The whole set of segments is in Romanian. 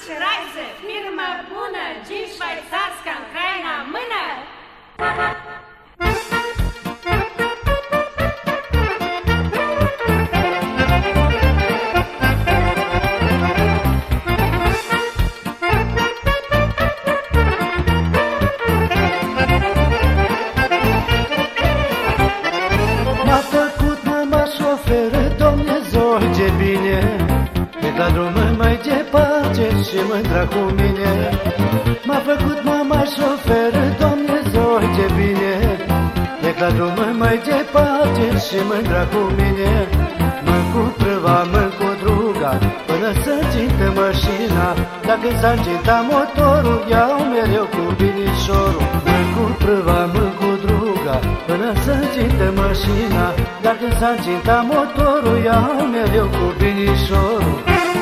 Reise, firmă bună, gin șvaițarscă în Craina, mână! M-a făcut mama șoferă, Dumnezeu ce bine, pe la drum mai departe și mândra cu mine. M-a făcut mama șoferă, Dumnezeu ce bine, pe la drum mai departe și mândra cu mine. Mă cu prăva, mă cu druga, până să țintă mașina. Dacă s-a încintat motorul, iau mereu cu binișorul. Mă cu prăva, mă cu druga, până să țintă mașina. Dacă s-a încintat motorul, iau mereu cu binișorul.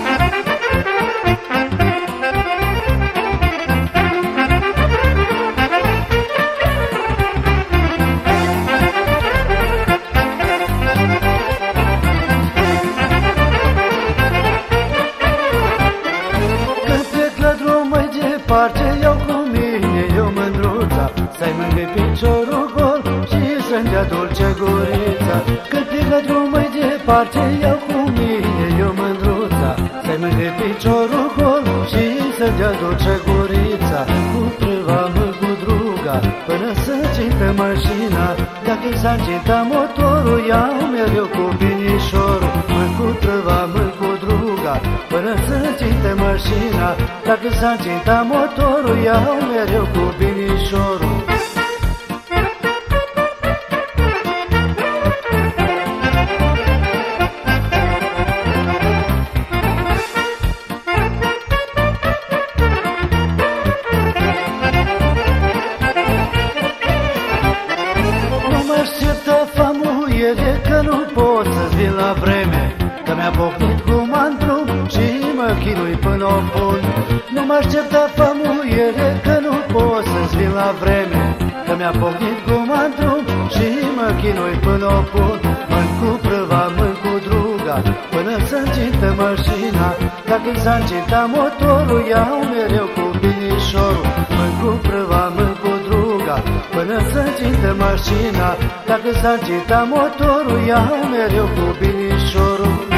Parte iau cu mine, eu mândruța, să-i mângâi piciorul gol și să-mi dea dulce gurița. Când plec la drum mai departe, iau cu mine, eu mândruța, să-i mângâi piciorul gol și să-mi dea dulce gurița. Cu prăva, mă cu druga, până să țintă mașina. Dacă s-a încintat motorul, iau mereu cu binișorul. Mă cu prăva, mă cu druga, până să țintă mașina. Dacă s-a încintat motorul, iau mereu cu binișorul. Nu mă așteptă famuiere, că nu pot să-ți vin la vreme, că mi-a pocnit cu mantrum și mă chinui până o pun. Nu mă aștepta famuiere, că nu pot să-ți vin la vreme, că mi-a pocnit cu mantrum și mă chinui până o pun. Mân cu prăva, mân cu druga, până să încintă mașina. Dacă s-a încintat motorul, iau mereu cu binișorul. Mân cu prăva, mân cu druga, până să încintă mașina. Dacă s-a încintat motorul, iau mereu cu binișorul.